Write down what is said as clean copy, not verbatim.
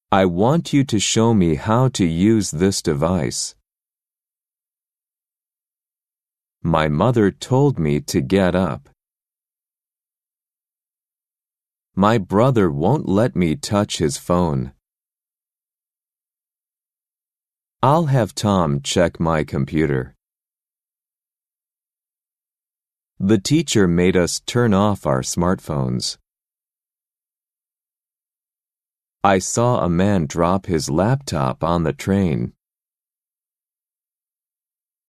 I want you to show me how to use this device. My mother told me to get up. My brother won't let me touch his phone. I'll have Tom check my computer. The teacher made us turn off our smartphones. I saw a man drop his laptop on the train.